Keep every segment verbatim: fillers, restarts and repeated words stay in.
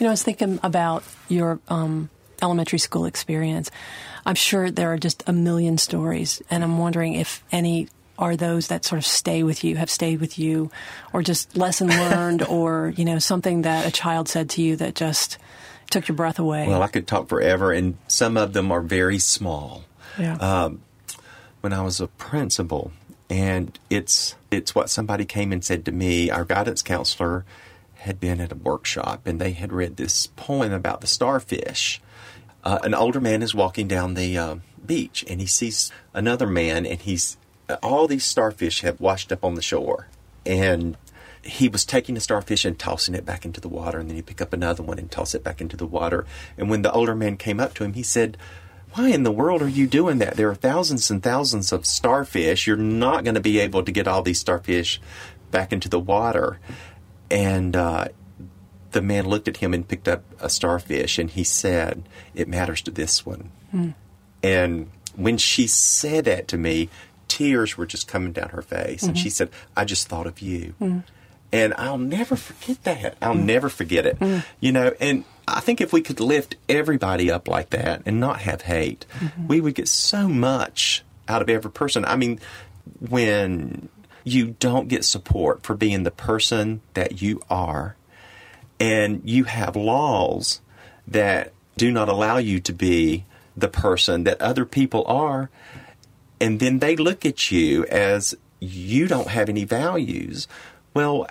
You know, I was thinking about your um, elementary school experience. I'm sure there are just a million stories, and I'm wondering if any are those that sort of stay with you, have stayed with you, or just lesson learned, or, you know, something that a child said to you that just took your breath away. Well, I could talk forever, and some of them are very small. Yeah. Um, when I was a principal, and it's it's what somebody came and said to me. Our guidance counselor had been at a workshop, and they had read this poem about the starfish. Uh, an older man is walking down the uh, beach, and he sees another man, and he's all these starfish have washed up on the shore, and he was taking a starfish and tossing it back into the water, and then he'd pick up another one and toss it back into the water. And when the older man came up to him, he said, "Why in the world are you doing that? There are thousands and thousands of starfish. You're not going to be able to get all these starfish back into the water." And uh, the man looked at him and picked up a starfish, and he said, "It matters to this one." Mm. And when she said that to me, tears were just coming down her face. Mm-hmm. And she said, "I just thought of you." Mm. And I'll never forget that. I'll mm. never forget it. Mm. You know, and I think if we could lift everybody up like that and not have hate, mm-hmm. we would get so much out of every person. I mean, when you don't get support for being the person that you are, and you have laws that do not allow you to be the person that other people are, and then they look at you as you don't have any values. Well,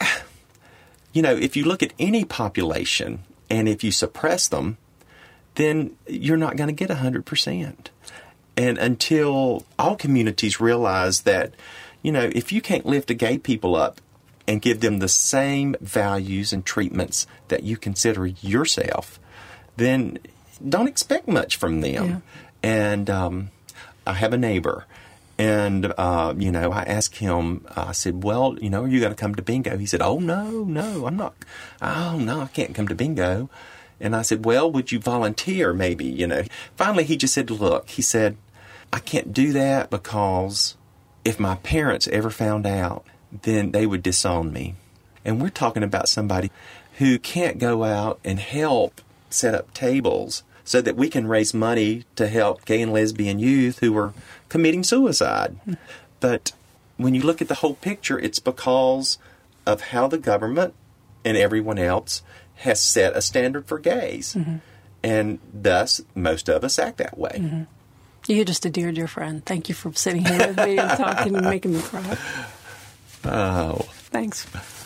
you know, if you look at any population and if you suppress them, then you're not going to get one hundred percent. And until all communities realize that, you know, if you can't lift the gay people up and give them the same values and treatments that you consider yourself, then don't expect much from them. Yeah. And um, I have a neighbor, and, uh, you know, I asked him, I said, "Well, you know, are you going to come to bingo?" He said, "Oh, no, no, I'm not. Oh, no, I can't come to bingo." And I said, "Well, would you volunteer maybe, you know?" Finally, he just said, "Look," he said, "I can't do that because if my parents ever found out, then they would disown me." And we're talking about somebody who can't go out and help set up tables so that we can raise money to help gay and lesbian youth who are committing suicide. Mm-hmm. But when you look at the whole picture, it's because of how the government and everyone else has set a standard for gays. Mm-hmm. And thus, most of us act that way. Mm-hmm. You're just a dear, dear friend. Thank you for sitting here with me and talking and making me cry. Oh. Thanks.